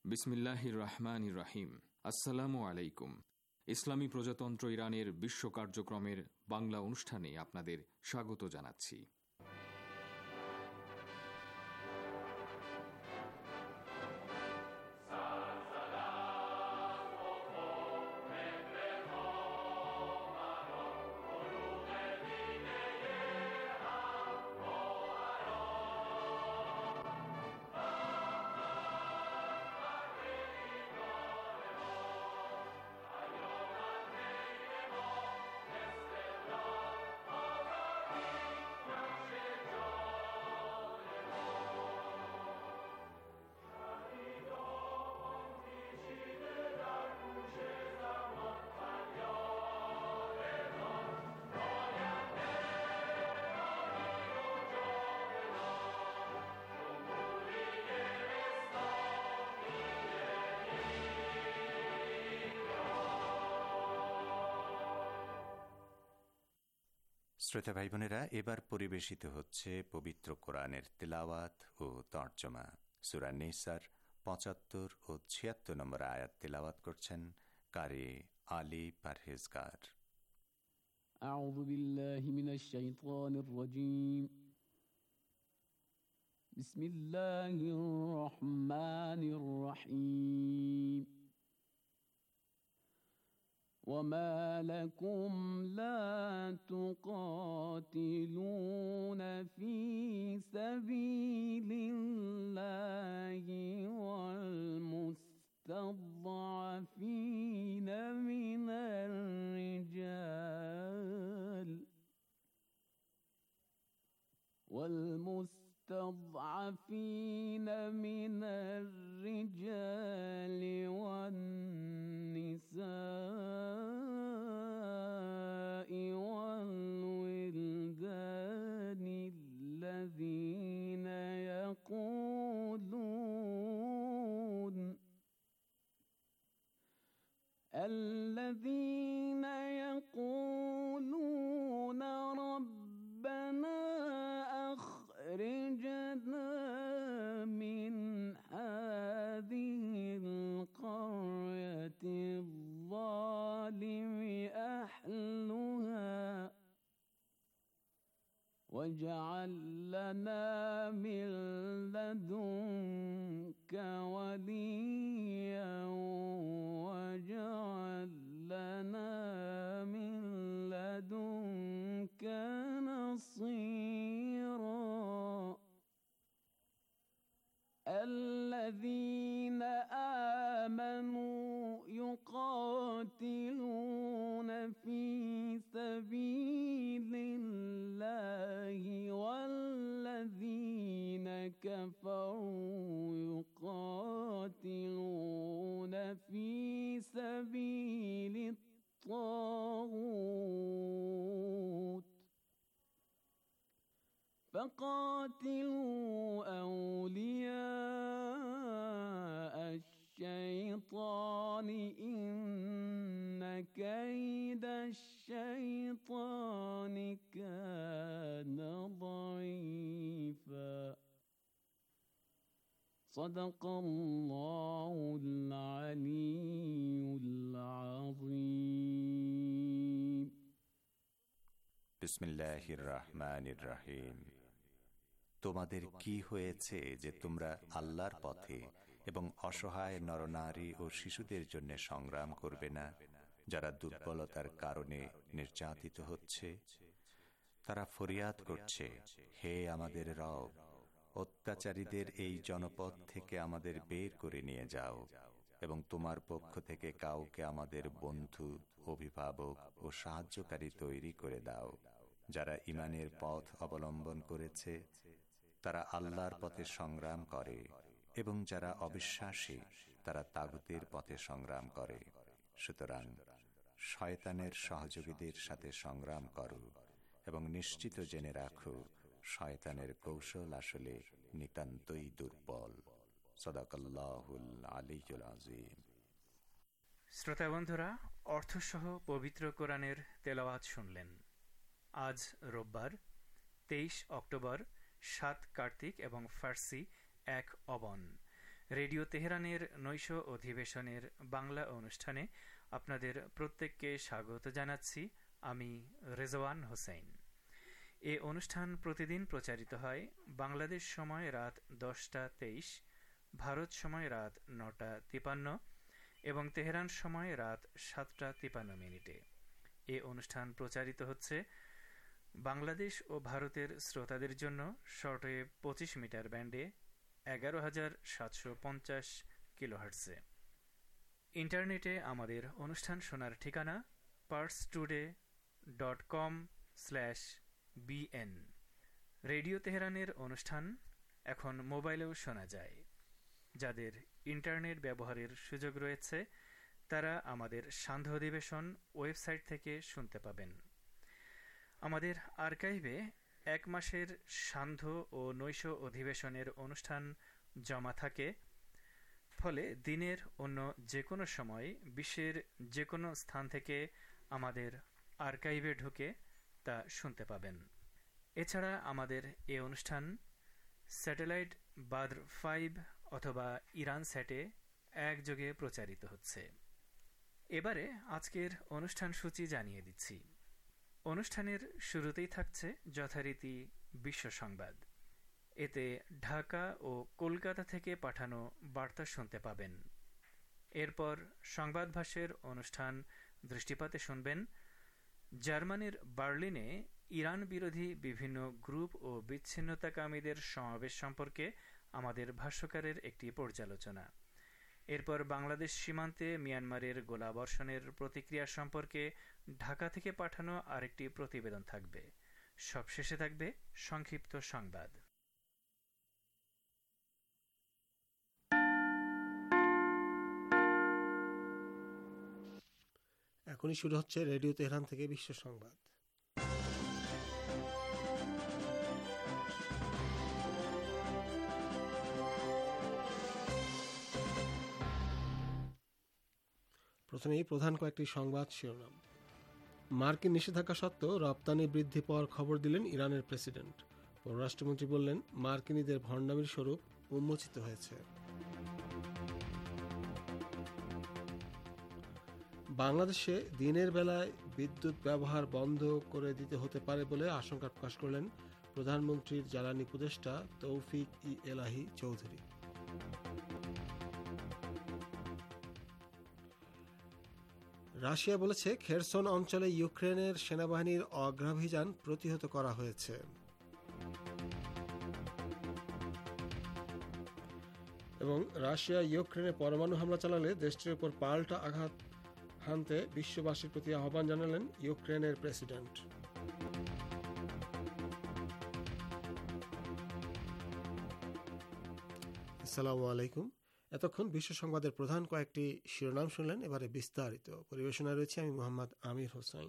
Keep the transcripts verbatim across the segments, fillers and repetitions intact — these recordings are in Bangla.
বিসমিল্লাহির রহমানির রহিম। আসসালামু আলাইকুম। ইসলামী প্রজাতন্ত্র ইরানের বিশ্ব কার্যক্রমের বাংলা অনুষ্ঠানে আপনাদের স্বাগত জানাচ্ছি। শ্রোতা ভাই বোনেরা, এবার পরিবেশিত হচ্ছে পবিত্র কোরআনের তিলাওয়াত ও তর্জমা। সূরা নিসার পঁচাত্তর ও ছিয়াত্তর নম্বর আয়াত তিলাওয়াত করছেন কারি আলী পারহেজগার। আউযু বিল্লাহি মিনাশ শাইতানির রাজীম। বিসমিল্লাহির রহমানির রহিম। وما لكم لا تقاتلون في سبيل الله والمستضعفين من الرجال والمستضعفين من الرجال والنساء والولدان الذين يقولون الذين يقولون ربنا أخرجنا من هذه القرية الظالم أهلها واجعل لنا من لدنك وليا واجعل لنا من لدنك نصيرا. الذين آمنوا يقاتلون في سبيل الله والذين كفروا يقاتلون في سبيل الطاغوت فقاتلوا أولياء الشيطان إن كيد الشيطان كان ضعيفا. صدق الله العلي العظيم. বিসমিল্লাহির রহমানির রহিম। তোমাদের কি হয়েছে যে তোমরা আল্লাহর পথে এবং অসহায় নরনারী ও শিশুদের জন্য সংগ্রাম করবে না, যারা দুর্বলতার কারণে নির্যাতিত হচ্ছে? তারা ফরিয়াদ করছে, হে আমাদের রব, অত্যাচারীদের এই জনপদ থেকে আমাদের বের করে নিয়ে যাও এবং তোমার পক্ষ থেকে কাউকে আমাদের বন্ধু, অভিভাবক ও সাহায্যকারী তৈরি করে দাও। যারা ঈমানের পথ অবলম্বন করেছে তারা আল্লাহর পথে সংগ্রাম করে, এবং যারা অবিশ্বাসী তারা তাগুতের পথে সংগ্রাম করে। সুতরাং শয়তানের সহযোগীদের সাথে সংগ্রাম করো এবং নিশ্চিত জেনে রাখো, শয়তানের কৌশল আসলে নিতান্তই দুর্বল। সাদাকাল্লাহুল আলিয়্যুল আযীম। শ্রোতা বন্ধুরা, অর্থসহ পবিত্র কোরআনের তেলাওয়াত শুনলেন। আজ রোববার তেইশ অক্টোবর, সাত কার্তিক এবং ফার্সি এক অবন। রেডিও তেহরানের নৈশ অধিবেশনের বাংলা অনুষ্ঠানে আপনাদের প্রত্যেককে স্বাগত জানাচ্ছি। আমি রেজওয়ান হোসেন। এ অনুষ্ঠান প্রতিদিন প্রচারিত হয় বাংলাদেশ সময় রাত দশটা তেইশ, ভারত সময় রাত নটা তিপান্ন এবং তেহরান সময় রাত সাতটা তিপান্ন মিনিটে। এ অনুষ্ঠান প্রচারিত হচ্ছে বাংলাদেশ ও ভারতের শ্রোতাদের জন্য শর্টওয়েভ পঁচিশ মিটার ব্যান্ডে এগারো হাজার সাতশো পঞ্চাশ কিলোহার্টজে। ইন্টারনেটে আমাদের অনুষ্ঠান শোনার ঠিকানা Pars today dot com slash BN. Radio তেহরানের অনুষ্ঠান এখন মোবাইলেও শোনা যায়। যাদের ইন্টারনেট ব্যবহারের সুযোগ রয়েছে তারা আমাদের সান্ধ্য অধিবেশন ওয়েবসাইট থেকে শুনতে পাবেন। আমাদের আর্কাইভে এক মাসের সান্ধ্য ও নৈশ অধিবেশনের অনুষ্ঠান জমা থাকে, ফলে দিনের অন্য যে কোনো সময় বিশ্বের যে কোনো স্থান থেকে আমাদের আর্কাইভে ঢুকে তা শুনতে পাবেন। এছাড়া আমাদের এ অনুষ্ঠান স্যাটেলাইট বাদ্র ফাইভ অথবা ইরান স্যাটে একযোগে প্রচারিত হচ্ছে। এবারে আজকের অনুষ্ঠান সূচি জানিয়ে দিচ্ছি। অনুষ্ঠানের শুরুতেই থাকছে যথারীতি বিশ্ব সংবাদ। এতে ঢাকা ও কলকাতা থেকে পাঠানো বার্তা শুনতে পাবেন। এরপর সংবাদ ভাষ্যের অনুষ্ঠান দৃষ্টিপাতে শুনবেন জার্মানির বার্লিনে ইরান বিরোধী বিভিন্ন গ্রুপ ও বিচ্ছিন্নতাকামীদের সমাবেশ সম্পর্কে আমাদের ভাষ্যকারের একটি পর্যালোচনা। এরপর বাংলাদেশ সীমান্তে মিয়ানমারের গোলাবর্ষণের প্রতিক্রিয়া সম্পর্কে ঢাকা থেকে পাঠানো আরেকটি প্রতিবেদন থাকবে। সবশেষে থাকবে সংক্ষিপ্ত সংবাদ। এখনই শুরু হচ্ছে রেডিও তেহরান থেকে বিশ্ব সংবাদ। প্রথমেই প্রধান কয়েকটি সংবাদ শিরোনাম। মার্কিন নিষেধাজ্ঞা সত্ত্বেও রপ্তানি বৃদ্ধি পাওয়ার খবর দিলেন ইরানের প্রেসিডেন্ট। পররাষ্ট্রমন্ত্রী বললেন, মার্কিনীদের ভণ্ডামির স্বরূপ উন্মোচিত হয়েছে। বাংলাদেশে দিনের বেলায় বিদ্যুৎ ব্যবহার বন্ধ করে দিতে হতে পারে বলে আশঙ্কা প্রকাশ করলেন প্রধানমন্ত্রীর জ্বালানি উপদেষ্টা তৌফিক ই এলাহি চৌধুরী। রাশিয়া বলেছে, খেরসন অঞ্চলে ইউক্রেনের সেনাবাহিনীর অগ্রাভিযান প্রতিহত করা হয়েছে। এবং রাশিয়া ইউক্রেনে পরমাণু হামলা চালালে দেশটির উপর পাল্টা আঘাত হানতে বিশ্ববাসীর প্রতি আহ্বান জানালেন ইউক্রেনের প্রেসিডেন্ট। আসসালামু আলাইকুম। এতক্ষণ বিশ্ব সংবাদের প্রধান কয়েকটি শিরোনাম শুনলেন, এবারে বিস্তারিত। পরিবেশনায় রয়েছে আমি মোহাম্মদ আমির হোসেন।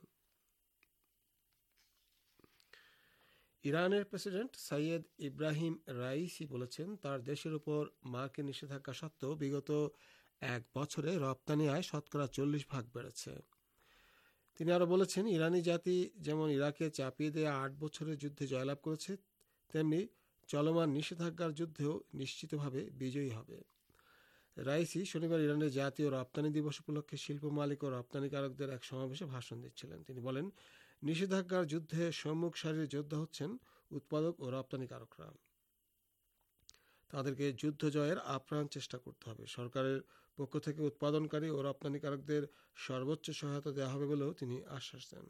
ইরানের প্রেসিডেন্ট সৈয়দ ইব্রাহিম রাইসি বলেছেন, তার দেশের উপর মার্কিন নিষেধাজ্ঞা সত্ত্বেও বিগত এক বছরে রপ্তানি আয় শতকরা চল্লিশ ভাগ বেড়েছে। তিনি আরও বলেছেন, ইরানি জাতি যেমন ইরাকে চাপিয়ে দেওয়া আট বছরের যুদ্ধে জয়লাভ করেছে, তেমনি চলমান নিষেধাজ্ঞার যুদ্ধেও নিশ্চিতভাবে বিজয়ী হবে। রাইসি শনিবার ইরানের জাতীয় রপ্তানি দিবস উপলক্ষে শিল্প মালিক ও রপ্তানিকারকদের এক সমাবেশে ভাষণ দিচ্ছিলেন। তিনি বলেন, নিষেধাজ্ঞার যুদ্ধে সম্মুখ সারির যোদ্ধা হচ্ছেন উৎপাদক ও রপ্তানিকারকরা। তাদেরকে যুদ্ধ জয়ের আপ্রাণ চেষ্টা করতে হবে। সরকারের পক্ষ থেকে উৎপাদনকারী ও রপ্তানিকারকদের সর্বোচ্চ সহায়তা দেওয়া হবে বলেও তিনি আশ্বাস দেন।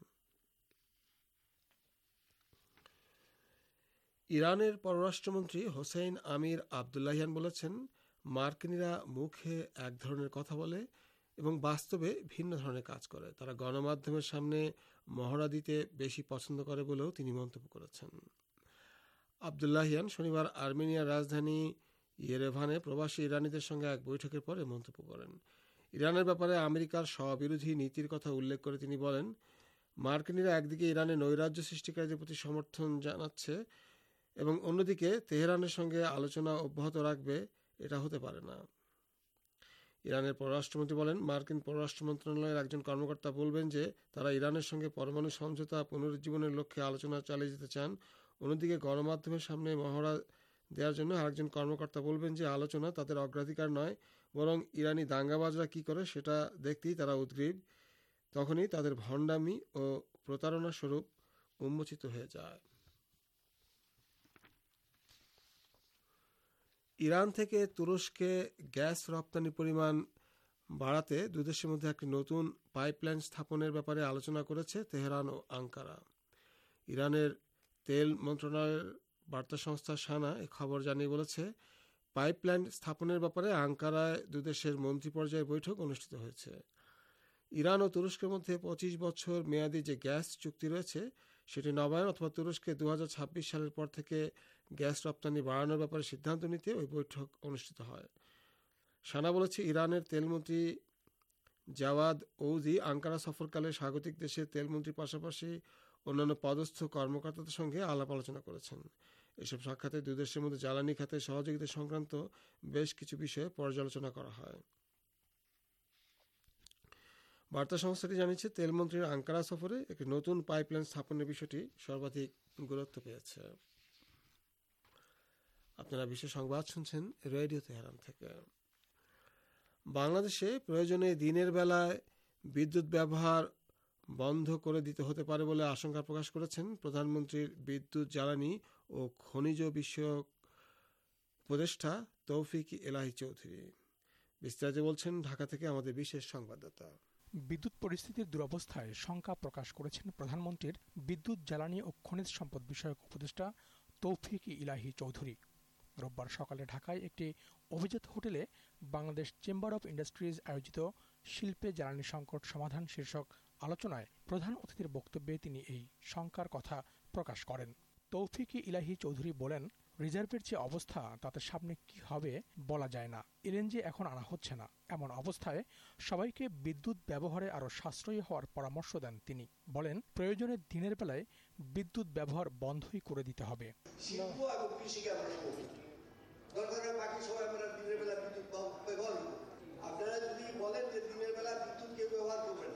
ইরানের পররাষ্ট্রমন্ত্রী হোসেইন আমির আবদুল্লাহিয়ান বলেছেন, মার্কিনীরা মুখে এক ধরনের কথা বলে এবং বাস্তবে ভিন্ন ধরনের কাজ করে। তারা গণমাধ্যমের সামনে মহড়া দিতে বেশি পছন্দ করে বলেও তিনি মন্তব্য করেছেন। আবদুল্লাহিয়ান শনিবার আর্মেনিয়ার রাজধানী ইয়েরেভানে প্রবাসী ইরানিদের সঙ্গে এক বৈঠকের পরে মন্তব্য করেন। ইরানের ব্যাপারে আমেরিকার স্ববিরোধী নীতির কথা উল্লেখ করে তিনি বলেন, মার্কিনীরা একদিকে ইরানের নৈরাজ্য সৃষ্টিকারীদের প্রতি সমর্থন জানাচ্ছে এবং অন্যদিকে তেহরানের সঙ্গে আলোচনা অব্যাহত রাখবে, এটা হতে পারে না। ইরানের পররাষ্ট্রমন্ত্রী বলেন, মার্কিন পররাষ্ট্র মন্ত্রণালয়ের একজন কর্মকর্তা বলবেন যে তারা ইরানের সঙ্গে পরমাণু সমঝোতা পুনরুজ্জীবনের লক্ষ্যে আলোচনা চালিয়ে যেতে চান। অন্যদিকে গণমাধ্যমের সামনে মহড়া দেওয়ার জন্য আরেকজন কর্মকর্তা বলবেন যে আলোচনা তাদের অগ্রাধিকার নয়, বরং ইরানি দাঙ্গাবাজরা কি করে সেটা দেখতেই তারা উদ্গ্রীব। তখনই তাদের ভণ্ডামি ও প্রতারণা স্বরূপ উন্মোচিত হয়ে যায়। ইরান থেকে তুরস্কে গ্যাস রপ্তানি পরিমাণ বাড়াতে দুই দেশের মধ্যে একটি নতুন পাইপলাইন স্থাপনের ব্যাপারে আলোচনা করেছে তেহরান ও আঙ্কারা। ইরানের তেল মন্ত্রণালয়ের বার্তা সংস্থা সানা এই খবর জানিয়ে বলেছে, পাইপলাইন স্থাপনের ব্যাপারে আঙ্কারায় দুই দেশের মন্ত্রী পর্যায়ের বৈঠক অনুষ্ঠিত হয়েছে। ইরান ও তুরস্কের মধ্যে পঁচিশ বছর মেয়াদী যে গ্যাস চুক্তি রয়েছে সেটি নবায়ন অথবা তুরস্কে দু হাজার ছাব্বিশ সালের পর থেকে গ্যাস রপ্তানি বাড়ানোর ব্যাপারে সিদ্ধান্ত নিতে ওই বৈঠক অনুষ্ঠিত হয়। সানা বলেছে, ইরানের তেলমন্ত্রী জাওয়াদ ওউজি আঙ্কারা সফরকালে স্বাগতিক দেশের তেলমন্ত্রীর পাশাপাশি অন্যান্য পদস্থ কর্মকর্তাদের সঙ্গে আলাপ আলোচনা করেছেন। এসব সাক্ষাতে দুই দেশের মধ্যে জ্বালানি খাতে সহযোগিতা সংক্রান্ত বেশ কিছু বিষয়ে পর্যালোচনা করা হয়। বার্তা সংস্থাটি জানিয়েছে, তেলমন্ত্রীর আঙ্কারা সফরে একটি নতুন পাইপলাইন স্থাপনের বিষয়টি সর্বাধিক গুরুত্ব পেয়েছে। আপনারা বিশ্ব সংবাদ শুনছেন রেডিও তেহরান থেকে। বাংলাদেশে প্রয়োজনে দিনের বেলায় বিদ্যুৎ ব্যবহার বন্ধ করে দিতে হতে পারে বলে আশঙ্কা প্রকাশ করেছেন প্রধানমন্ত্রীর বিদ্যুৎ, জ্বালানি ও খনিজ বিষয়ক উপদেষ্টা তৌফিক এলাহি চৌধুরী। বিস্তারিত বলছেন ঢাকা থেকে আমাদের বিশেষ সংবাদদাতা। বিদ্যুৎ পরিস্থিতির দুরবস্থায় শঙ্কা প্রকাশ করেছেন প্রধানমন্ত্রীর বিদ্যুৎ, জ্বালানি ও খনিজ সম্পদ বিষয়ক উপদেষ্টা তৌফিক ইলাহি চৌধুরী। রোববার সকালে ঢাকায় একটি অভিজাত হোটেলে বাংলাদেশ চেম্বার অব ইন্ডাস্ট্রিজ আয়োজিত শিল্পে জ্বালানি সংকট সমাধান শীর্ষক আলোচনায় প্রধান অতিথির বক্তব্যে তিনি এই শঙ্কার কথা প্রকাশ করেন। তৌফিক ইলাহি চৌধুরী বলেন, রিজার্ভের যে অবস্থা তাতে সামনে কি হবে বলা যায় না। এলএনজি এখন আনা হচ্ছে না। এমন অবস্থায় সবাইকে বিদ্যুৎ ব্যবহারে আরও সাশ্রয়ী হওয়ার পরামর্শ দেন তিনি। বলেন, প্রয়োজনে দিনের বেলায় বিদ্যুৎ ব্যবহার বন্ধই করে দিতে হবে। আপনারা যদি বলেন যে দিনের বেলা বিদ্যুৎ কেউ ব্যবহার করবেন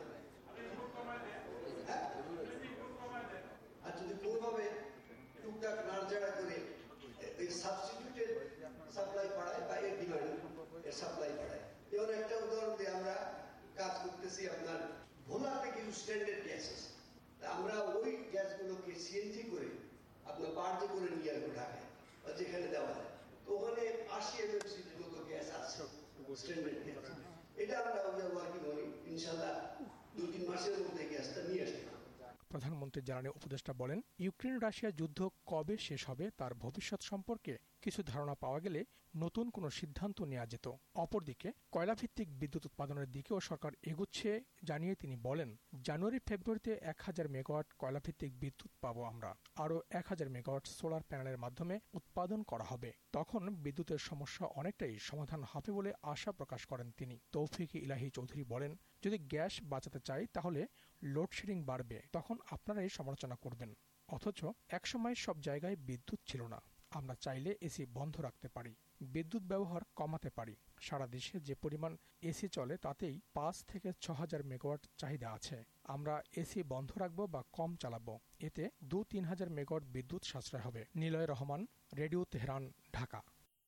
আর যদি কোনোভাবে টুকটাক নাড়াচাড়া করে এই সাবস্টিটিউটেড সাপ্লাই বাড়ায় বা এর ডিমান্ড এর সাপ্লাই বাড়ায়। যেমন একটা উদাহরণ দিয়ে আমরা কাজ করতেছি আপনার ভোলাতে কিছু স্ট্যান্ডার্ড গ্যাস আছে, আমরা ওই গ্যাসগুলোকে সিএনজি করে আপনার বাড়তে করে নিয়ে আসবো ঢাকায় বা যেখানে দেওয়া যায়। তো ওখানে আশি এমএমসির মতো গ্যাস আছে স্ট্যান্ডার্ড গ্যাস। এটা আমরা ওয়ার্কিং করি, ইনশাল্লাহ দু তিন মাসের মধ্যে গ্যাসটা নিয়ে আসতে। প্রধানমন্ত্রী জ্বালানি উপদেষ্টা বলেন, ইউক্রেন রাশিয়া যুদ্ধ কবে শেষ হবে তার ভবিষ্যৎ সম্পর্কে কিছু ধারণা পাওয়া গেলে নতুন কোনো সিদ্ধান্ত নেওয়া যেত। অপরদিকে কয়লাভিত্তিক বিদ্যুৎ উৎপাদনের দিকেও সরকার এগুচ্ছে জানিয়ে তিনি বলেন, জানুয়ারি ফেব্রুয়ারিতে এক হাজার মেগাওয়াট কয়লাভিত্তিক বিদ্যুৎ পাবো আমরা। আরও এক হাজার মেগাওয়াট সোলার প্যানেলের মাধ্যমে উৎপাদন করা হবে। তখন বিদ্যুতের সমস্যা অনেকটাই সমাধান হবে বলে আশা প্রকাশ করেন তিনি। তৌফিক ইলাহি চৌধুরী বলেন, যদি গ্যাস বাঁচাতে চাই তাহলে লোডশেডিং বাড়বে, তখন আপনারাই সমালোচনা করবেন। অথচ একসময় সব জায়গায় বিদ্যুৎ ছিল না। আমরা চাইলে এসি বন্ধ রাখতে পারি, বিদ্যুৎ ব্যবহার কমাতে পারি। সারা দেশে যে পরিমাণ এসি চলে তাতেই পাঁচ থেকে ছ হাজার মেগাওয়াট চাহিদা আছে। আমরা এসি বন্ধ রাখবো বা কম চালাবো, এতে দু তিন হাজার মেগাওয়াট বিদ্যুৎ সাশ্রয় হবে। Niloy Rahman, radio Tehran, Dhaka.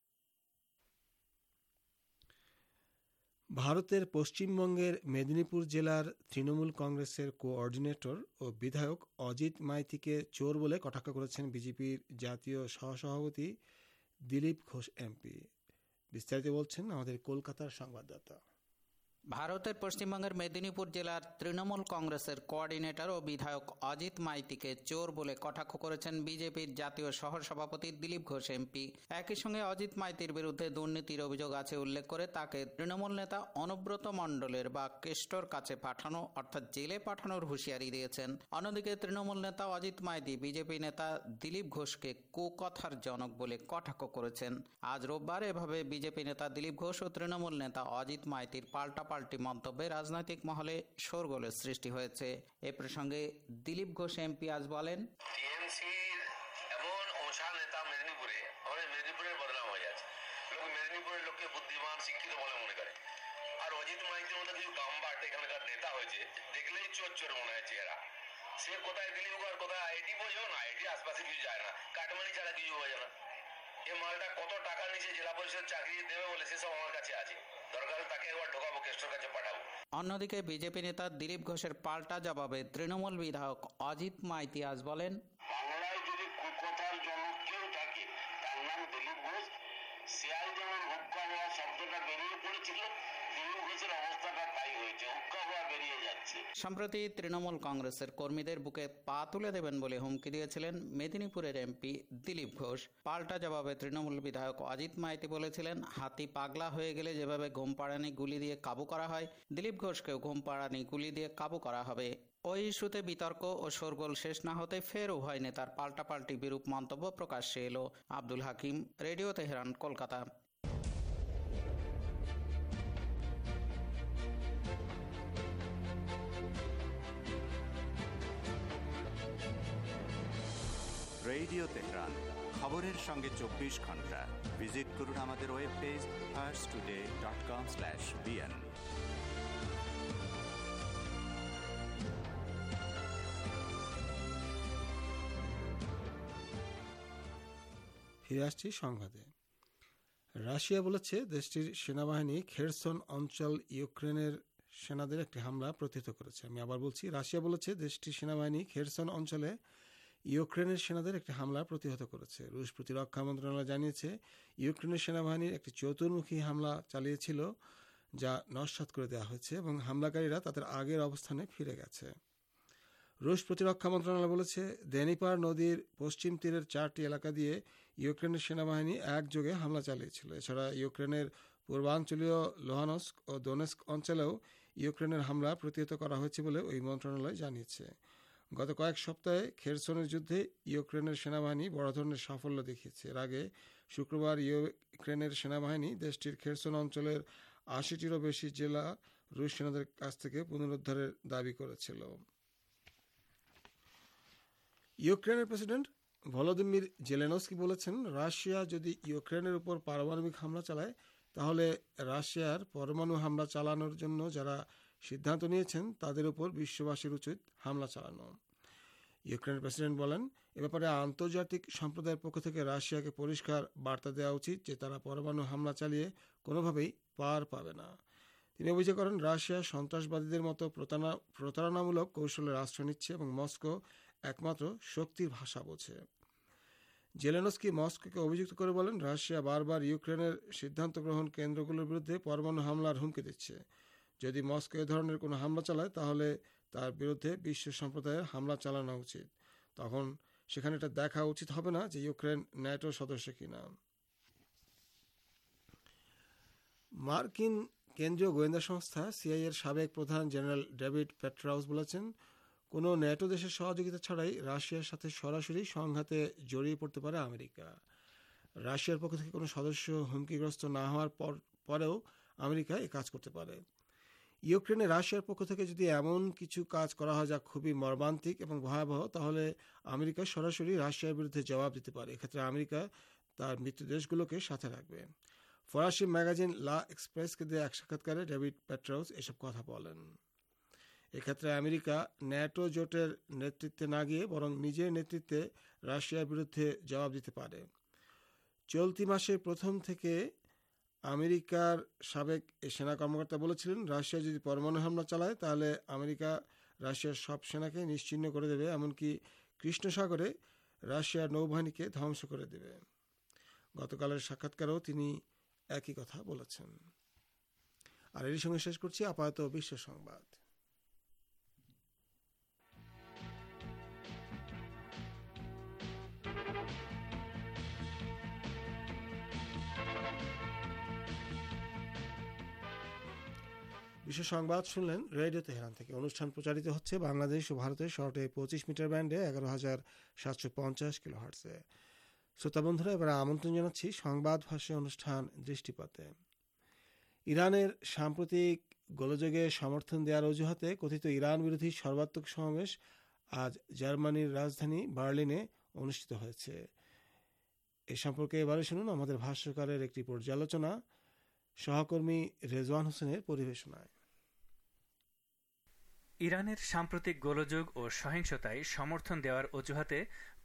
ভারতের পশ্চিমবঙ্গের মেদিনীপুর জেলার তৃণমূল কংগ্রেসের কোঅর্ডিনেটর ও বিধায়ক অজিত মাইতিকে চোর বলে কটাক্ষ করেছেন বিজেপির জাতীয় সহসভাপতি দিলীপ ঘোষ এমপি। বিস্তারিত বলছেন আমাদের কলকাতার সংবাদদাতা। ভারতের পশ্চিমবঙ্গের মেদিনীপুর জেলার তৃণমূল কংগ্রেসের কোঅর্ডিনেটর ও বিধায়ক অজিত মাইতিকে চোর বলে কটাক্ষ করেছেন বিজেপির জাতীয় সহসভাপতি দিলীপ ঘোষ এমপি। একই সঙ্গে অজিত মাইতির বিরুদ্ধে দুর্নীতির অভিযোগ আছে উল্লেখ করে তাকে তৃণমূল নেতা অনুব্রত মণ্ডলের বা কেষ্টর কাছে পাঠানো অর্থাৎ জেলে পাঠানোর হুঁশিয়ারি দিয়েছেন। অন্যদিকে তৃণমূল নেতা অজিত মাইতি বিজেপি নেতা দিলীপ ঘোষকে কুকথার জনক বলে কটাক্ষ করেছেন। আজ রোববার এভাবে বিজেপি নেতা দিলীপ ঘোষ ও তৃণমূল নেতা অজিত মাইতির পাল্টা পাল্টি মন্তব্যে রাজনৈতিক মহলে শোরগোলের সৃষ্টি হয়েছে। এ প্রসঙ্গে দিলীপ ঘোষ এমপি আজ বলেন, টিএমসির এমন অংশা নেতা মেদিনীপুরে, আমাদের মেদিনীপুরের বদনাম হয়ে যাচ্ছে। লোক মেদিনীপুরের লোককে বুদ্ধিমান শিক্ষিত বলে মনে করে, আর অজিত মাইতির মতো কিছু গাম্বাট এখানকার নেতা হয়েছে, দেখলেই চোর চোর মনে হয় চেহারা। সে কোথায় দিলীপ ঘোষ কোথায় আইটি বোঝেও না, আইটি আশপাশে কিছু যায় না, কাটমানি ছাড়া কিছু বোঝে না। এই মালটা কত টাকা নিচে জেলা পরিষদ চাকরি দেবে বলে সেসব আমার কাছে আছে, দরকার হলে তাকে একবার ঢোকাবো, কেষ্টর কাছে পাঠাবো। অন্যদিকে বিজেপি নেতা দিলীপ ঘোষের পাল্টা জবাবে তৃণমূল বিধায়ক অজিত মাইতি আজ বলেন, বাংলায় যদি কুকথার জনক কেউ থাকে তার নাম দিলীপ ঘোষ। শিয়াল যেমন হুক্কা হওয়া শব্দটা বেরিয়ে পড়েছিল, দিলীপ ঘোষের অবস্থাটা তাই হয়েছে, হুক্কা হওয়া বেরিয়ে যাচ্ছে। সম্প্রতি তৃণমূল কংগ্রেসের কর্মীদের বুকে পা তুলে দেবেন বলে হুমকি দিয়েছিলেন মেদিনীপুরের এমপি দিলীপ ঘোষ। পাল্টা জবাবে তৃণমূল বিধায়ক অজিত মাইতি বলেছিলেন, হাতি পাগলা হয়ে গেলে যেভাবে ঘুমপাড়ানি গুলি দিয়ে কাবু করা হয়, দিলীপ ঘোষকেও ঘুমপাড়ানি গুলি দিয়ে কাবু করা হবে। ওই ইস্যুতে বিতর্ক ও শোরগোল শেষ না হতে ফের উভয় নেতার পাল্টাপাল্টি বিরূপ মন্তব্য প্রকাশ্যে এলো। Abdul Hakim, radio Tehran, Kolkata. Radio Tehran, খবরের সঙ্গে চব্বিশ ঘন্টা। ভিজিট করুন আমাদের web page Fars today dot com slash BN. ফিরে আসছি সংবাদে। রাশিয়া বলেছে দেশটির সেনাবাহিনী খেরসন অঞ্চল ইউক্রেনের সেনাদের একটি হামলা প্রতিহত করেছে। আমি আবার বলছি, রাশিয়া বলেছে দেশটির সেনাবাহিনী খেরসন অঞ্চলে ইউক্রেনের সেনাদের একটি হামলা প্রতিহত করেছে। রুশ প্রতিরক্ষা মন্ত্রণালয় জানিয়েছে ইউক্রেনের সেনাবাহিনীর একটি চতুর্মুখী হামলা চালিয়েছিল, যা নস্যাৎ করে দেওয়া হয়েছে এবং হামলাকারীরা তাদের আগের অবস্থানে ফিরে গেছে। রুশ প্রতিরক্ষা মন্ত্রণালয় বলেছে ডেনিপার নদীর পশ্চিম তীরের চারটি এলাকা দিয়ে ইউক্রেনের সেনাবাহিনী একযোগে হামলা চালিয়েছিল। এছাড়া ইউক্রেনের পূর্বাঞ্চলীয় লোহানস্ক ও দোনেস্ক অঞ্চলেও ইউক্রেনের হামলা প্রতিহত করা হয়েছে বলে ওই মন্ত্রণালয় জানিয়েছে। গত কয়েক সপ্তাহে খেরসনের যুদ্ধে ইউক্রেনের সেনাবাহিনী বড় ধরনের সাফল্য দেখিয়েছে। এর আগে শুক্রবার ইউক্রেনের সেনাবাহিনী দেশটির খেরসন অঞ্চলের আশিটিরও বেশি জেলা রুশ সেনাদের কাছ থেকে পুনরুদ্ধারের দাবি করেছিল। ইউক্রেনের প্রেসিডেন্ট ভলোদিমির জেলেনস্কি বলেছেন, রাশিয়া যদি ইউক্রেনের উপর পারমাণবিক হামলা চালায় তাহলে রাশিয়ার পরমাণু হামলা চালানোর জন্য যারা সিদ্ধান্ত নিয়েছেন তাদের উপর বিশ্ববাসীর উচিত হামলা চালানো। ইউক্রেনের প্রেসিডেন্ট বলেন, এ ব্যাপারে আন্তর্জাতিক সম্প্রদায়ের পক্ষ থেকে রাশিয়াকে পরিষ্কার বার্তা দেওয়া উচিত যে তারা পরমাণু হামলা চালিয়ে কোনোভাবেই পার পাবে না। তিনি অভিযোগ করেন, রাশিয়া সন্ত্রাসবাদীদের মতো প্রতারণামূলক কৌশলের আশ্রয় নিচ্ছে এবং মস্কো একমাত্র শক্তির ভাষা বোঝে। জেলেনস্কি মস্কোকে অভিযুক্ত করে বলেন, রাশিয়া বারবার ইউক্রেনের সিদ্ধান্ত গ্রহণ কেন্দ্রগুলোর বিরুদ্ধে পরমাণু হামলার হুমকি দিচ্ছে। যদি মস্কো এ ধরনের কোনো হামলা চালায় তাহলে তার বিরুদ্ধে বিশ্ব সম্প্রদায়ের হামলা চালানো উচিত। তখন সেখানে এটা দেখা উচিত হবে না যে ইউক্রেন ন্যাটো সদস্য কিনা। মার্কিন কেন্দ্রীয় গোয়েন্দা সংস্থা সিআইএ এর সাবেক প্রধান জেনারেল ডেভিড পেট্রাউস বলেছেন, কোনো ন্যাটো দেশের সহযোগিতা ছাড়াই রাশিয়ার সাথে সরাসরি সংঘাতে জড়িয়ে পড়তে পারে আমেরিকা। রাশিয়ার পক্ষ থেকে কোনো সদস্য হুমকিগ্রস্ত না হওয়ার পর পরেও আমেরিকা এ কাজ করতে পারে। ইউক্রেনে রাশিয়ার পক্ষ থেকে যদি এমন কিছু কাজ করা হয় যা খুবই মর্মান্তিক এবং ভয়াবহ, তাহলে আমেরিকা সরাসরি রাশিয়ার বিরুদ্ধে জবাব দিতে পারে। এক্ষেত্রে আমেরিকা তার মিত্র দেশগুলোকে সাথে রাখবে। ফরাসি ম্যাগাজিন লা এক্সপ্রেসকে দিয়ে এক সাক্ষাৎকারে ডেভিড পেট্রাউস এসব কথা বলেন। এক্ষেত্রে আমেরিকা ন্যাটো জোটের নেতৃত্বে না গিয়ে বরং নিজের নেতৃত্বে রাশিয়ার বিরুদ্ধে জবাব দিতে পারে। চলতি মাসের প্রথম থেকে আমেরিকার সাবেক সেনা কর্মকর্তা বলেছিলেন, রাশিয়া যদি পরমাণু হামলা চালায় তাহলে আমেরিকা রাশিয়ার সব সেনাকে নিশ্চিহ্ন করে দেবে, এমনকি কৃষ্ণ সাগরে রাশিয়ার নৌবাহিনীকে ধ্বংস করে দেবে। গতকালের সাক্ষাৎকারেও তিনি একই কথা বলেছেন। আর এর সঙ্গে শেষ করছি আপাতত বিশ্ব সংবাদ। বিশ্ব সংবাদ শুনলেন রেডিও তেহরান থেকে। অনুষ্ঠান প্রচারিত হচ্ছে বাংলাদেশ ও ভারতের শর্টে পঁচিশ মিটার ব্যান্ডে এগারো হাজার সাতশো পঞ্চাশ কিলো হার্টসে। শ্রোতা বন্ধুরা, এবার আমন্ত্রণ জানাচ্ছি সংবাদ ভাষ্য অনুষ্ঠান দৃষ্টিপাতে। ইরানের সাম্প্রতিক গোলযোগে সমর্থন দেওয়ার অজুহাতে কথিত ইরান বিরোধী সর্বাত্মক সমাবেশ আজ জার্মানির রাজধানী বার্লিনে অনুষ্ঠিত হয়েছে। এ সম্পর্কে এবারে শুনুন আমাদের ভাষ্যকারের একটি পর্যালোচনা সহকর্মী রেজওয়ান হোসেনের পরিবেশনায়। ইরানের সাম্প্রতিক গোলযোগ ও সহিংসতায় সমর্থন দেওয়ার অজুহাতে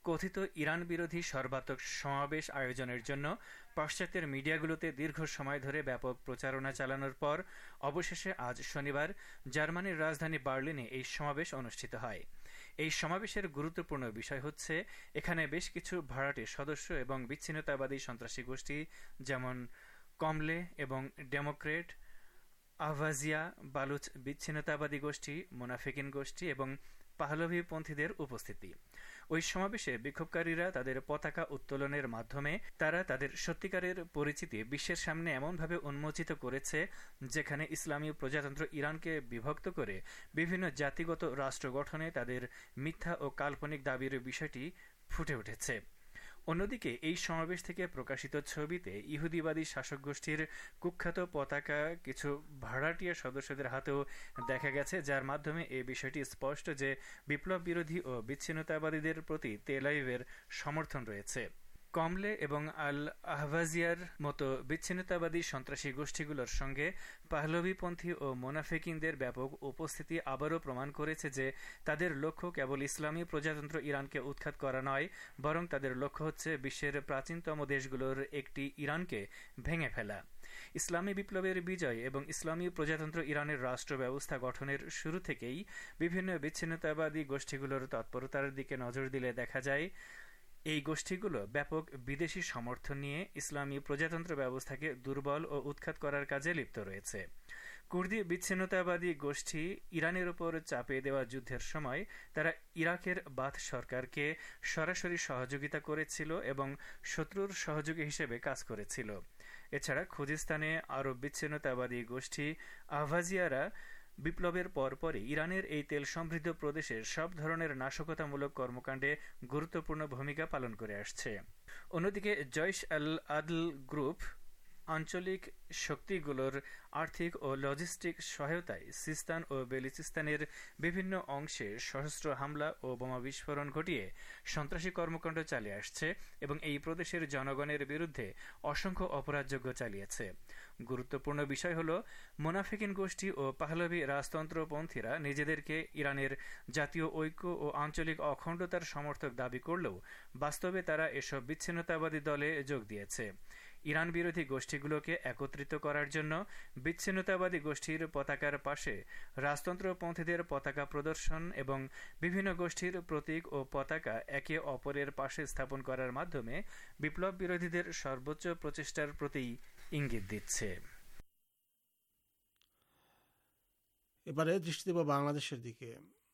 কথিত ইরান বিরোধী সর্বাত্মক সমাবেশ আয়োজনের জন্য পাশ্চাত্যের মিডিয়াগুলোতে দীর্ঘ সময় ধরে ব্যাপক প্রচারণা চালানোর পর অবশেষে আজ শনিবার জার্মানির রাজধানী বার্লিনে এই সমাবেশ অনুষ্ঠিত হয়। এই সমাবেশের গুরুত্বপূর্ণ বিষয় হচ্ছে এখানে বেশ কিছু ভাড়াটে সদস্য এবং বিচ্ছিন্নতাবাদী সন্ত্রাসী গোষ্ঠী যেমন কমলে এবং ডেমোক্রেট, আহভাজিয়া, বালুচ বিচ্ছিন্নতাবাদী গোষ্ঠী, মোনাফিকিন গোষ্ঠী এবং পাহলভি পন্থীদের উপস্থিতি। ওই সমাবেশে বিক্ষোভকারীরা তাদের পতাকা উত্তোলনের মাধ্যমে তারা তাদের সত্যিকারের পরিচিতি বিশ্বের সামনে এমনভাবে উন্মোচিত করেছে যেখানে ইসলামী প্রজাতন্ত্র ইরানকে বিভক্ত করে বিভিন্ন জাতিগত রাষ্ট্র গঠনে তাদের মিথ্যা ও কাল্পনিক দাবির বিষয়টি ফুটে উঠেছে। অন্যদিকে এই সমাবেশ থেকে প্রকাশিত ছবিতে ইহুদিবাদী শাসক গোষ্ঠীর কুখ্যাত পতাকা কিছু ভাড়াটিয়া সদস্যদের হাতেও দেখা গেছে, যার মাধ্যমে এই বিষয়টি স্পষ্ট যে বিপ্লব বিরোধী ও বিচ্ছিন্নতাবাদীদের প্রতি তেল আবিবের সমর্থন রয়েছে। কমলে এবং আল আহভাজিয়ার মতো বিচ্ছিন্নতাবাদী সন্ত্রাসী গোষ্ঠীগুলোর সঙ্গে পাহলভিপন্থী ও মোনাফিকিনদের ব্যাপক উপস্থিতি আবারও প্রমাণ করেছে যে তাদের লক্ষ্য কেবল ইসলামী প্রজাতন্ত্র ইরানকে উৎখাত করা নয়, বরং তাদের লক্ষ্য হচ্ছে বিশ্বের প্রাচীনতম দেশগুলোর একটি ইরানকে ভেঙে ফেলা। ইসলামী বিপ্লবের বিজয় এবং ইসলামী প্রজাতন্ত্র ইরানের রাষ্ট্র ব্যবস্থা গঠনের শুরু থেকেই বিভিন্ন বিচ্ছিন্নতাবাদী গোষ্ঠীগুলোর তৎপরতার দিকে নজর দিলে দেখা যায় এই গোষ্ঠীগুলো ব্যাপক বিদেশি সমর্থন নিয়ে ইসলামী প্রজাতন্ত্র ব্যবস্থাকে দুর্বল ও উৎখাত করার কাজে লিপ্ত রয়েছে। কুর্দি বিচ্ছিন্নতাবাদী গোষ্ঠী ইরানের উপর চাপিয়ে দেওয়া যুদ্ধের সময় তারা ইরাকের বাথ সরকারকে সরাসরি সহযোগিতা করেছিল এবং শত্রুর সহযোগী হিসেবে কাজ করেছিল। এছাড়া খুজিস্তানে আরব বিচ্ছিন্নতাবাদী গোষ্ঠী আহভাজিয়ারা বিপ্লবের পরপরই ইরানের এই তেল সমৃদ্ধ প্রদেশের সব ধরনের নাশকতামূলক কর্মকাণ্ডে গুরুত্বপূর্ণ ভূমিকা পালন করে আসছে। অন্যদিকে জৈশ আল আদল গ্রুপ আঞ্চলিক শক্তিগুলোর আর্থিক ও লজিস্টিক সহায়তায় সিস্তান ও বেলুচিস্তানের বিভিন্ন অংশে সশস্ত্র হামলা ও বোমা বিস্ফোরণ ঘটিয়ে সন্ত্রাসী কর্মকাণ্ড চালিয়ে আসছে এবং এই প্রদেশের জনগণের বিরুদ্ধে অসংখ্য অপরাধযোগ্য চালিয়েছে। গুরুত্বপূর্ণ বিষয় হল মোনাফিকিন গোষ্ঠী ও পাহলভি রাজতন্ত্রপন্থীরা নিজেদেরকে ইরানের জাতীয় ঐক্য ও আঞ্চলিক অখণ্ডতার সমর্থক দাবি করলেও বাস্তবে তারা এসব বিচ্ছিন্নতাবাদী দলে যোগ দিয়েছে। ইরান বিরোধী গোষ্ঠীগুলোকে একত্রিত করার জন্য বিচ্ছিন্নতাবাদী গোষ্ঠীর পতাকার পাশে রাজতন্ত্রপন্থীদের পতাকা প্রদর্শন এবং বিভিন্ন গোষ্ঠীর প্রতীক ও পতাকা একে অপরের পাশে স্থাপন করার মাধ্যমে বিপ্লব বিরোধীদের সর্বোচ্চ প্রচেষ্টার প্রতি ইঙ্গিত দিচ্ছে। এবারে দৃষ্টি দেব বাংলাদেশের দিকে।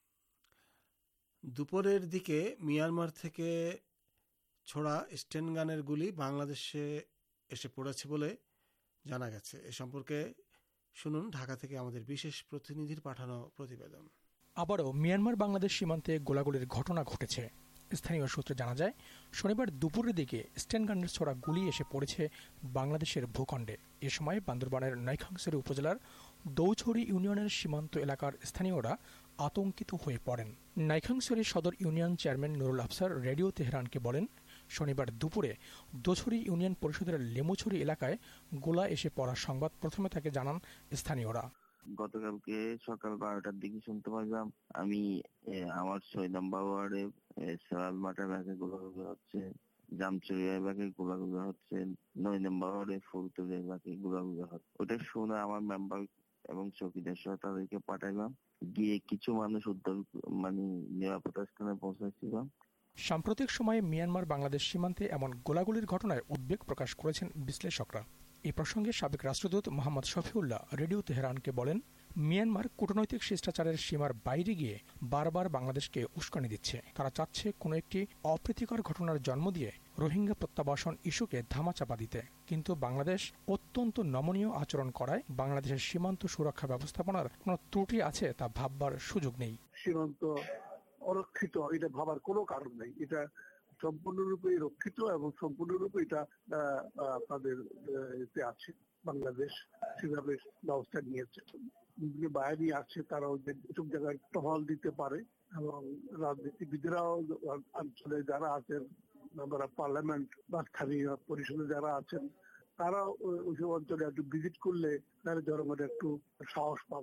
দুপুরের দিকে মিয়ানমার থেকে ছোড়া স্টেনগানের গুলি বাংলাদেশে এসে পড়েছে বলে জানা গেছে। এ সম্পর্কে শুনুন ঢাকা থেকে আমাদের বিশেষ প্রতিনিধির পাঠানো প্রতিবেদন। আবারও মিয়ানমার বাংলাদেশ সীমান্তে গোলাগুলির ঘটনা ঘটেছে। স্থানীয় সূত্রে জানা যায়, শনিবার দুপুরের দিকে স্টেনগানের ছোড়া গুলি এসে পড়েছে বাংলাদেশের ভূখণ্ডে। এ সময় বান্দরবানের নৈখাংছড়ি উপজেলার দৌছড়ি ইউনিয়নের সীমান্ত এলাকার স্থানীয়রা আতঙ্কিত হয়ে পড়েন। নাইখাংছড়ি সদর union chairman Nurul Afsar radio তেহরানকে বলেন, শনিবার দুপুরে দোছড়ি ইউনিয়ন পরিষদের লেমুছড়ি এলাকায় গোলা এসে পড়ার সংবাদ প্রথমে তাকে জানান স্থানীয়রা। গতকালকে সকাল বারোটার দিকে শুনতে পাইলাম আমি আমার ছয় নম্বর ওয়ার্ডে সেরাল মাঠের এলাকায় গোলাগুলি হচ্ছে, জামচুরি এলাকায় গোলাগুলি হচ্ছে, নয় নম্বর ওয়ার্ডে ফুলতুলি এলাকায় গোলাগুলি হচ্ছে। ওটা শুনে আমার মেম্বার এবং চৌকিদার সহ তাদেরকে পাঠাইলাম, গিয়ে কিছু মানুষ উদ্ধার মানে নিরাপদ স্থানে পৌঁছাইছিলাম। সাম্প্রতিক সময়ে মিয়ানমার বাংলাদেশ সীমান্তে এমন গোলাগুলির ঘটনায় উদ্বেগ প্রকাশ করেছেন বিশ্লেষকরা। এই প্রসঙ্গে সাবেক রাষ্ট্রদূত মোহাম্মদ শফিউল্লাহ রেডিও তেহরানকে বলেন, মিয়ানমার কূটনৈতিক শিষ্টাচারের সীমার বাইরে গিয়ে বারবার বাংলাদেশকে উস্কানি দিচ্ছে। তারা চাচ্ছে কোনো একটি অপ্রীতিকর ঘটনার জন্ম দিয়ে রোহিঙ্গা প্রত্যাবাসন ইস্যুকে ধামাচাপা দিতে। কিন্তু বাংলাদেশ অত্যন্ত নমনীয় আচরণ করায় বাংলাদেশের সীমান্ত সুরক্ষা ব্যবস্থাপনার কোনো ত্রুটি আছে তা ভাববার সুযোগ নেই। সীমান্ত অরক্ষিত এটা ভাবার কোনো কারণ নেই। এটা সম্পূর্ণরূপে রক্ষিত এবং সম্পূর্ণরূপে এটা তাদের আছে। বাংলাদেশ সেভাবে ব্যবস্থা নিয়েছে। বাইরে আছে, তারাও যেসব জায়গায় টহল দিতে পারে এবং রাজনীতিবিদরাও অঞ্চলে যারা আছেন, মেম্বার অফ পার্লামেন্ট বা স্থানীয় পরিষদে যারা আছেন, তারা ওইসব অঞ্চলে একটু ভিজিট করলে তারা জনগণের একটু সাহস পাবে।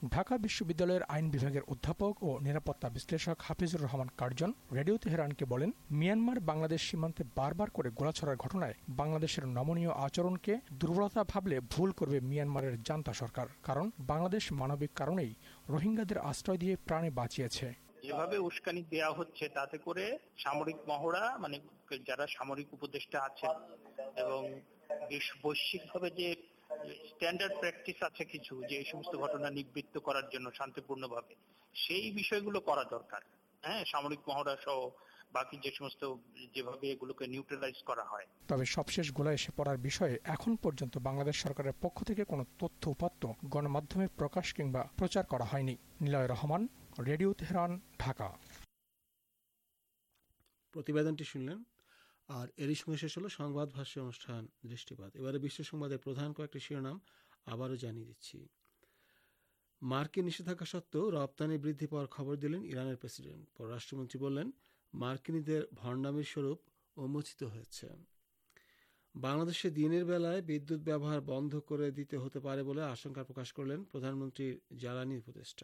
ঢাকা বিশ্ববিদ্যালয়ের আইন বিভাগের অধ্যাপক ও নিরাপত্তা বিশ্লেষক হাফিজুর রহমান কার্জন রেডিও তেহরানকে বলেন, মিয়ানমার বাংলাদেশ সীমান্তে বারবার করে গোলাছড়ার ঘটনায় বাংলাদেশের নমনীয় আচরণকে দুর্বলতা ভাবলে ভুল করবে মিয়ানমারের জান্তা সরকার, কারণ বাংলাদেশ মানবিক কারণেই রোহিঙ্গাদের আশ্রয় দিয়ে প্রাণে বাঁচিয়েছে। যেভাবে উস্কানি দেওয়া হচ্ছে তাতে করে সামরিক মহড়া, মানে যারা সামরিক উপদেষ্টা আছেন এবং বৈশ্বিকভাবে যে স্ট্যান্ডার্ড প্র্যাকটিস আছে কিছু, যে এই সমস্ত ঘটনা নিবৃত্ত করার জন্য শান্তিপূর্ণভাবে, সেই বিষয়গুলো করা দরকার। হ্যাঁ, সামরিক মহড়া সহ বাকি যে সমস্ত যেভাবে এগুলোকে নিউট্রালাইজ করা হয়। তবে সবশেষ গোলা এসে পড়ার বিষয়ে এখন পর্যন্ত বাংলাদেশ সরকারের পক্ষ থেকে কোনো তথ্য উপাত্ত গণমাধ্যমে প্রকাশ কিংবা প্রচার করা হয়নি। Niloy Rahman, radio Tehran, Dhaka. প্রতিবেদনটি শুনলেন, আর এরই সঙ্গে শেষ হলো সংবাদ ভাষ্য অনুষ্ঠান দৃষ্টিপাত। এবারে বিশ্ব সংবাদের প্রধান কয়েকটি শিরোনাম আবারও জানিয়ে দিচ্ছি। মার্কিন নিষেধাজ্ঞা সত্ত্বেও রপ্তানি বৃদ্ধি পাওয়ার খবর দিলেন ইরানের প্রেসিডেন্ট। পররাষ্ট্রমন্ত্রী বললেন, মার্কিনীদের ভণ্ডামির স্বরূপ উন্মোচিত হয়েছে। বাংলাদেশে দিনের বেলায় বিদ্যুৎ ব্যবহার বন্ধ করে দিতে হতে পারে বলে আশঙ্কা প্রকাশ করলেন প্রধানমন্ত্রীর জ্বালানি উপদেষ্টা।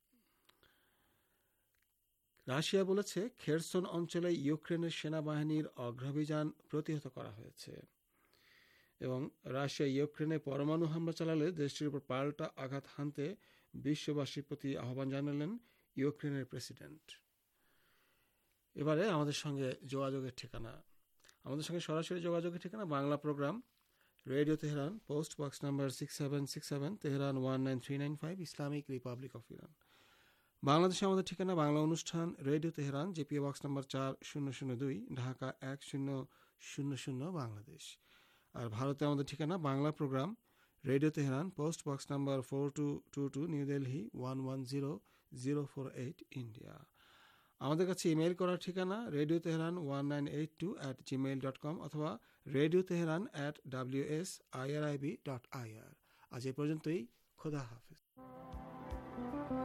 রাশিয়া বলেছে, খেরসন অঞ্চলে ইউক্রেনের সেনাবাহিনীর অগ্রাভিযান প্রতিহত করা হয়েছে এবং রাশিয়া ইউক্রেনে পরমাণু হামলা চালালে দেশটির উপর পাল্টা আঘাত হানতে বিশ্ববাসীর প্রতি আহ্বান জানালেন ইউক্রেনের প্রেসিডেন্ট। এবারে আমাদের সঙ্গে যোগাযোগের ঠিকানা, আমাদের সঙ্গে সরাসরি যোগাযোগের ঠিকানা Bangla program, radio Tehran, post box number six seven six seven, Tehran one nine three nine five, Islamic republic of Iran. বাংলাদেশে আমাদের ঠিকানা বাংলা অনুষ্ঠান, radio Tehran, GPO box number চার শূন্য শূন্য দুই, ঢাকা এক শূন্য শূন্য শূন্য, বাংলাদেশ। আর ভারতে আমাদের ঠিকানা Bangla program, radio Tehran, post box number four two two two, new Delhi one one zero zero four eight, India. আমাদের কাছে ইমেল করার ঠিকানা radio Tehran one nine eight two at Gmail dot com অথবা radio Tehran at W S I R I B dot I R. আজ এ পর্যন্তই, খোদা হাফেজ।